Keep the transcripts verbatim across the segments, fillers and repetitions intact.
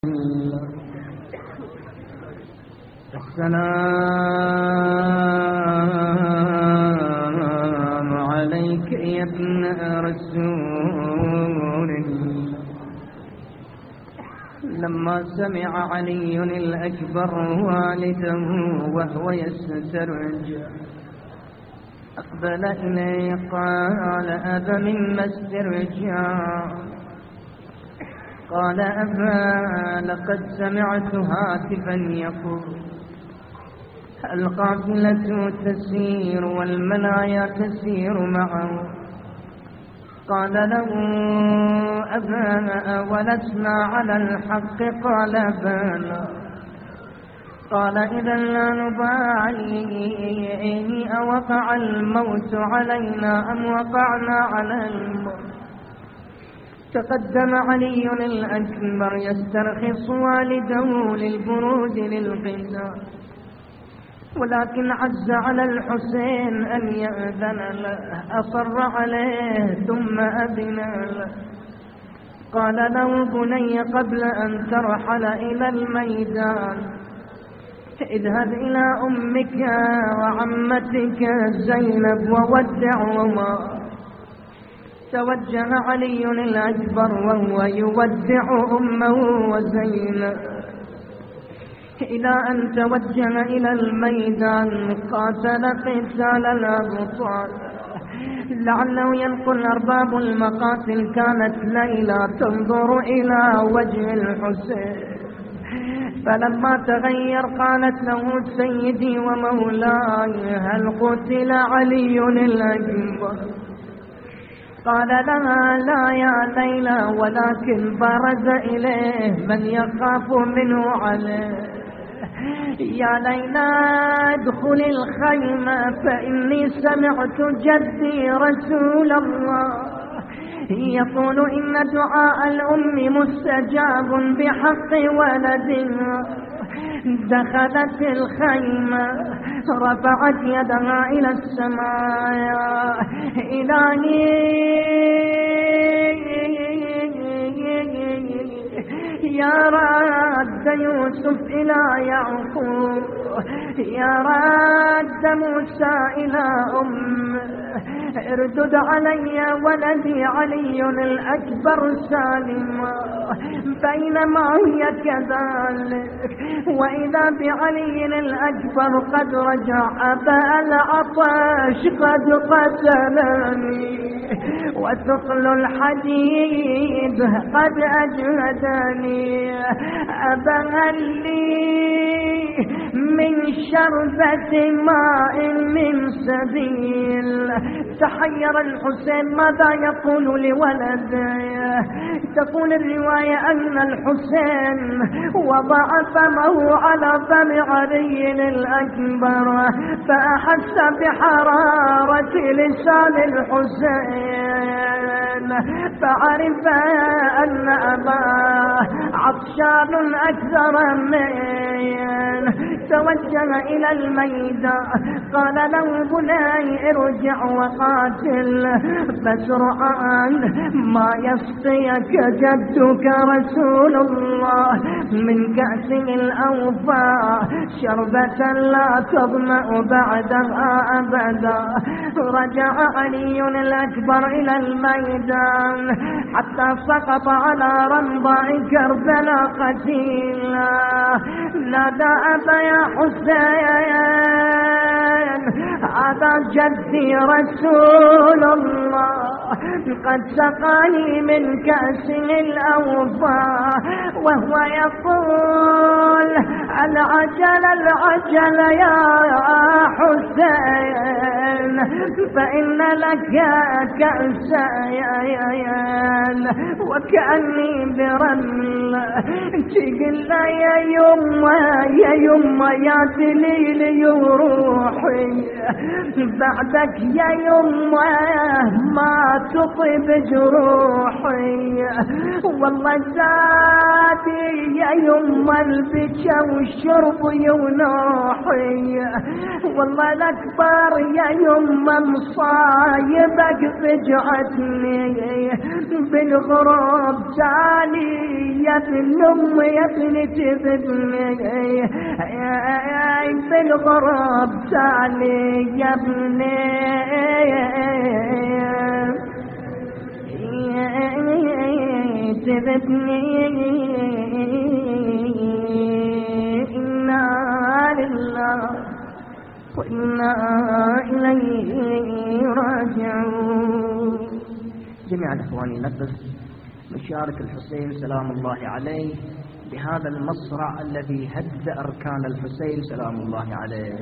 السلام عليك يا ابن رسول الله. لما سمع علي الأكبر والده وهو يسترج أقبل إليه قال: أبا مما استرجاع؟ قال: أبا لقد سمعت هاتفا يقول: القافلة تسير والمنايا تسير معه. قال له: أبا ولسنا على الحق؟ قال: بلى. قال: إذا لا نبايع، أوقع الموت علينا أم وقعنا على الموت؟ تقدم علي الأكبر يسترخص والده للبروج للقتال، ولكن عز على الحسين أن يأذن له، أصر عليه ثم أذن له. قال له: بني قبل أن ترحل إلى الميدان اذهب إلى أمك وعمتك زينب وودعهما. توجه علي الأكبر وهو يودع أمه وزينب إلى أن توجه إلى الميدان. قاتل قتال الأبطال، لعله ينقل أرباب المقاتل كانت ليلى تنظر إلى وجه الحسين، فلما تغير قالت له: سيدي ومولاي هل قتل علي الأكبر؟ قال لها: لا يا ليلى، ولكن برز إليه من يخاف منه عليه. يا ليلى ادخلي الخيمة فإني سمعت جدي رسول الله يقول إن دعاء الأم مستجاب بحق ولدها. دخلت الخيمة رفعت يدها إلى السماء: إلهي يا رد يوسف إلى يعقوب، يا رد موسى إلى أم، اردد علي ولدي علي الأكبر سالما. بينما هي كذلك وإذا بعلي الأكبر قد رجع، أبا العطش قد قتلني وثقل الحديد قد أجهدني. أبا هل لي من شربة ماء من سبيل؟ تحير الحسين ماذا يقول لولده. تقول الرواية أن الحسين وضع فمه على فم علي الأكبر فأحس بحرارة لسان الحسين، فعرف أن أباه عطشان أكثر من. توجه إلى الميدان قال له: بني ارجع وقاتل، فسرعان ما يسقيك جدك رسول الله من كأسه الأوفى شربة لا تظمأ بعدها أبدا. رجع علي الأكبر إلى الميدان حتى سقط على رمضاء كربلاء قتيلا. نادى: أبا يا حسين، هذا جدي رسول الله قد سقاني من كأسه الأوفى وهو يقول: العجل العجل يا حسين فإن لك كأسا وكأني برمل. تقل يا يما يا يما يا دليل روحي، بعدك يا يما ما تطيب جروحي. والله والله زادي يا يما البكا والشرب ونوحي، والله الأكبر يا يما مصايبك فجعتني بالغراب تالي يا ابن أمي يا ابن تبني بالغراب تالي يا ابني تبني إنا لله وإنا إليه راجعون. جميع الأخواني نقف مشارك الحسين سلام الله عليه بهذا المصرع الذي هد أركان الحسين سلام الله عليه.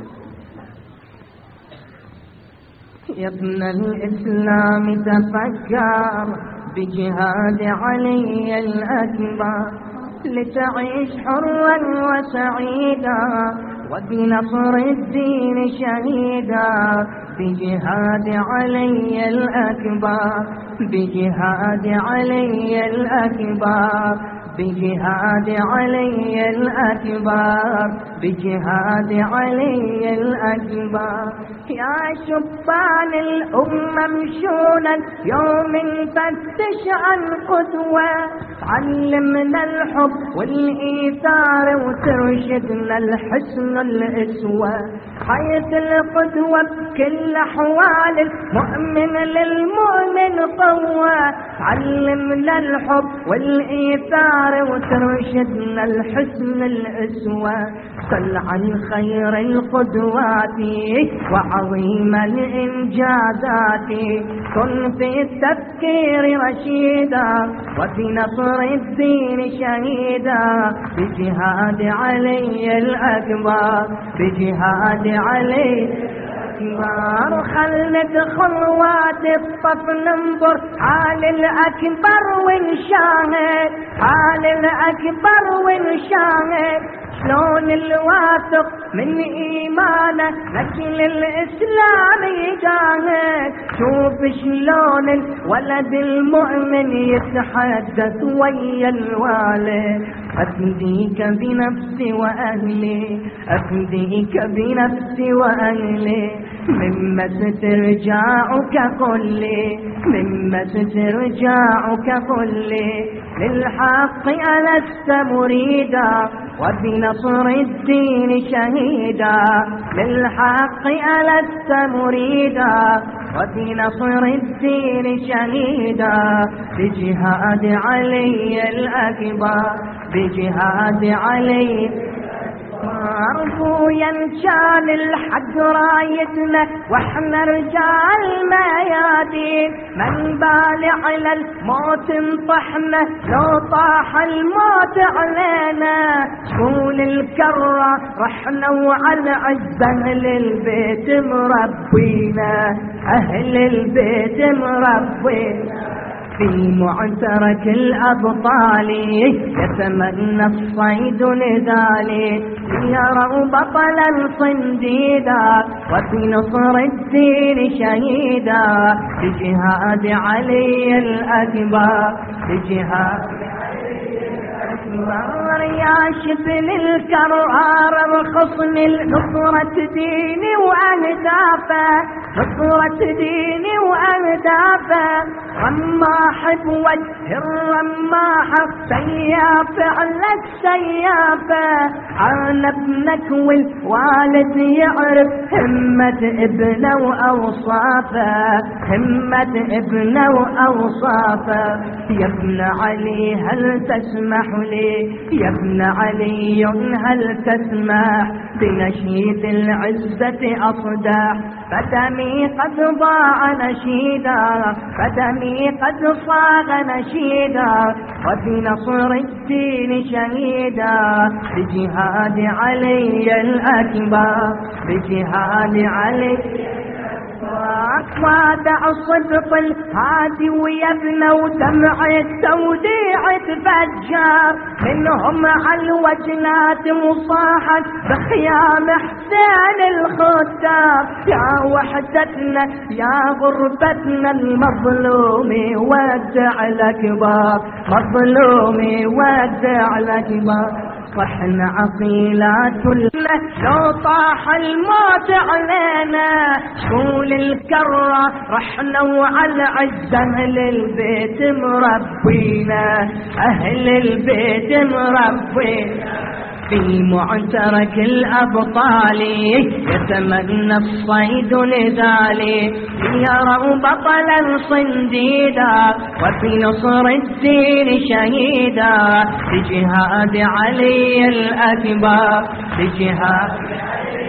يا ابن الإسلام تفكر بجهاد علي الأكبر لتعيش حرا وسعيدا وبنصر الدين شهيدا، بجهاد علي الأكبر بجهاد علي الأكبر بجهاد علي الأكبر بجهاد علي الأكبر. يا شبان الأمة مشونا يوم نفتش عن قدوة، علمنا الحب والإيثار وترشدنا الحسن الأسوة، حيث القدوة بكل أحوال المؤمن للمؤمن قوة، علمنا الحب والإيثار وترشدنا الحسن الأسوة. صل عن خير القدوات وعظيم الإنجازات، كن في التفكير رشيدا وفي نصر الدين شهيدا، بجهاد علي الأكبر بجهاد علي الأكبر. خل ندخل وادي الطف ننظر حال الأكبر ونشاهد حال الأكبر ونشاهد، شلون الواثق من إيمانه نجل الإسلام يجاهد، شوف شلون الولد المؤمن يتحدث ويا الوالد، أفديك بنفسي وأهلي أفديك بنفسي وأهلي، مما سترجعك قل لي مما سترجعك قل لي، للحق ألست مريدا وبنصر الدين شهيدا، للحق ألست مريدا وبنصر الدين شهيدا، بجهاد علي الأكبر بجهاد علي أبويا كان الحق رايتنا واحنا رجال الميادين، من بالي على الموت انطحنا لو طاح الموت علينا، شكون الكرة رحنا وعلى عز أهل البيت مربينا أهل البيت مربينا، في معترك الأبطال يتمنى الصيد نذالي، ليروا بطلا صنديدا وفي نصر الدين شهيدا، بجهاد علي الأكبر بجهاد يا شبل الكرار بخصم نصرة ديني وأهدافه نصرة ديني وأهدافه، رماح بوجه الرماح سياف على السيافة، عن ابنك والوالد يعرف همة ابنه وأوصافه همة ابنه وأوصافه. يا ابن علي هل تسمح لي يا ابن علي هل تسمح بنشيد العزة أصدح، فدمي قد ضاع نشيدا فدمي قد صاغ نشيدا، وفي نصر الدين شهيدا، بجهاد علي الأكبر بجهاد علي وادع صدق الهادي ويبنى ودمع التوديع تفجر منهم على الوجنات مصاحب بخيام حسين الختار. يا وحدتنا يا غربتنا المظلوم ودع الأكبر، مظلوم ودع الأكبر. صحنا عقيلات لو طاح الموت علينا شغول الكرة رحنا وعلى عز أهل البيت مربينا، أهل البيت مربينا. في معترك الأبطال يتمنى الصيد نزالي يروا بطلا صنديدا وفي نصر الدين شهيدا بجهاد علي الأكبر، بجهاد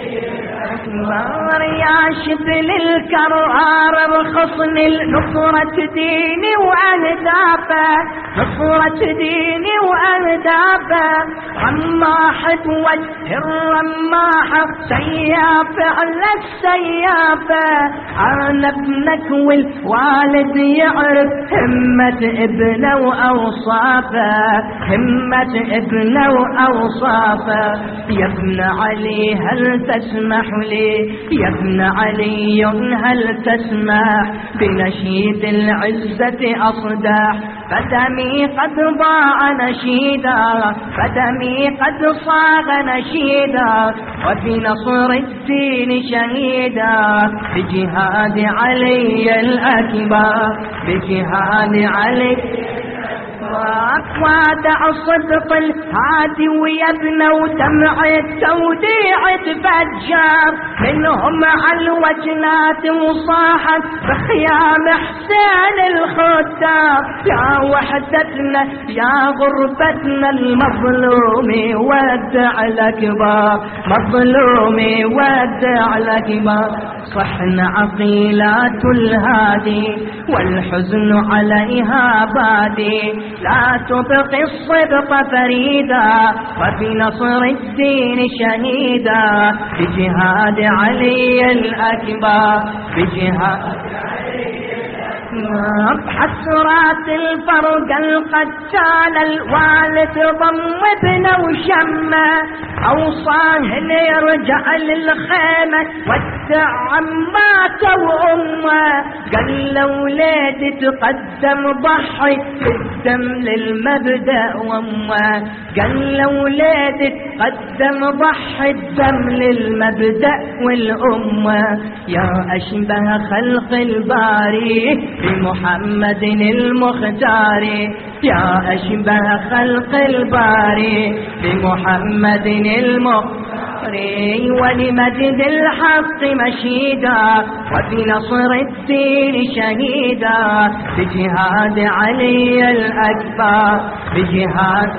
يا شبل الكرار بخصني نصرة ديني وأهدافه، نصرة ديني وأهدافه. رماح توجه الرماح سياف على السيافة. أنا ابنك والوالد يعرف همة ابنه وأوصافه، همة ابنه وأوصافه. يا ابن علي هل تسمح لي، يا ابن علي هل تسمح بنشيد العزة أصدح. فدمي قد ضاع نشيدا، فدمي قد صاغ نشيدا وفي نصر الدين شهيدا بجهاد علي الأكبر، بجهاد علي. وادع صدق الهادي ويبنى ودمع التوديع تفجر منهم على الوجنات مصاحب بخيام حسين الختار. يا وحدتنا يا غربتنا المظلوم ودع الأكبر، مظلوم ودع الأكبر. صحنا عقيلات الهادي والحزن عليها بادي لا تبقي الصدق فريدا وفي نصر الدين شهيدا بجهاد علي الأكبر، بجهاد حسرات الفرق القتال. الوالد ضم ابنه وشمه أوصاه ليرجع للخيمة ودع عماته وأمه. قال لولادي تقدم ضحي بالدم للمبدأ وأمه، قال لولادي تقدم ضحي الدم للمبدأ والأمة. يا أشبه خلق الباري بمحمد المختار، يا أشبه خلق الباري بمحمد المختار. ولمجد الحق مشيدا وفي نصر الدين شهيدا بجهاد علي الأكبر، بجهاد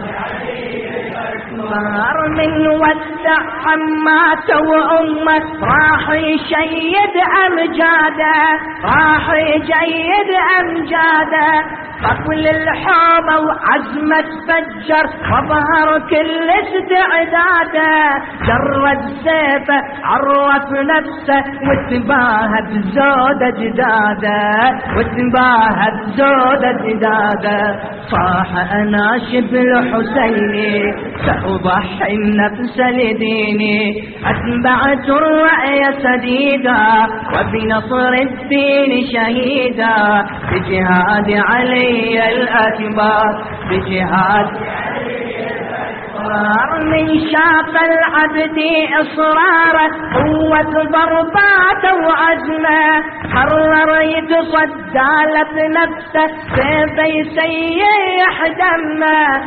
من ودع عماته وأمه راح يشيد أمجاده، راح يجيد أمجاده. قبل الحوض وعزمة فجر وظهر كل استعداده. جرد سيفه عرف نفسه وتباهى بزود جداده، وتباهى بزود جداده. صاح أنا شبل حسيني سأضحي النفس لديني، أتبعت الرأي سديدا وفي نصر الدين شهيدا بجهاد علي الأكبر، بجهاد من شاق العبد إصراره قوة ضرباته وعزمه. قرر يتصدى لنفسه سيف يسيح دمه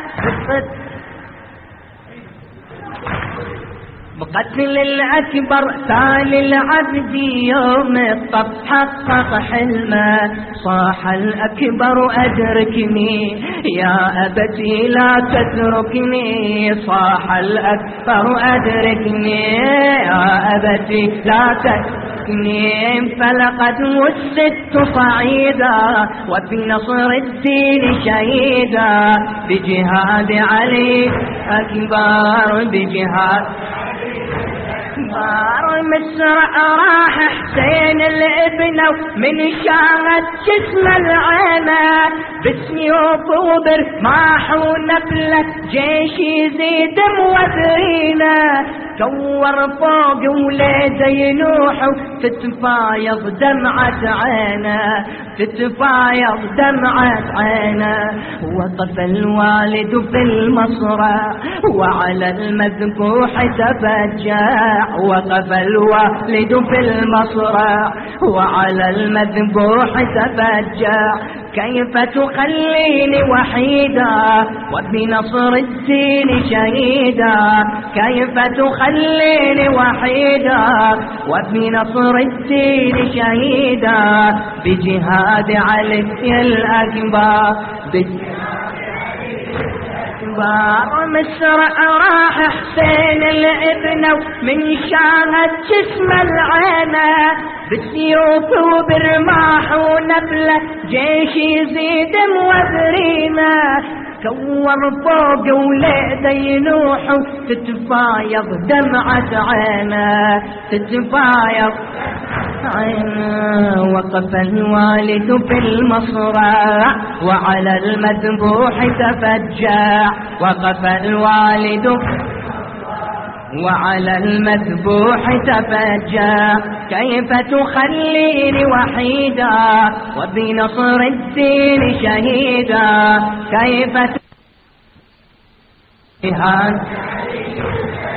بقتل الأكبر. تالي العبد يوم الطف حقق حلمه. صاح الأكبر أدركني يا أبتي لا تتركني، صاح الأكبر أدركني يا أبتي لا تتركني. فلقد وسدت صعيدا وفي نصر الدين شهيدا بجهاد علي أكبر، بجهاد صار مسرع راح حسين الابن من شاهد جسم العنا بسيوف وبرماح ونبلة جيش يزيد موذرينا كور فوق وليده ينوح تتفايض دمعة عينه تتفايض دمعة عينه وقف الوالد في المصرع وعلى المذبوح تفجع وقف الوالد في المصرع وعلى المذبوح تفجع كيف تخليني وحيدا وبنصر الدين شهيدا كيف تخليني وحيدا وبنصر الدين شهيدا بجهاد علي الأكبر بار مسرع راح حسين الابن من شاهد جسم العنا بسيوف وبرماح ونبلة جيش يزيد موذرينا كور فوق وليده ينوح تتفايض دمعة عينه تتفايض عينه وقف الوالد في المصرع وعلى المذبوح تفجع وقف الوالد وعلى المذبوح تفجع كيف تخليني وحيدا وبنصر الدين شهيدا كيف تخليني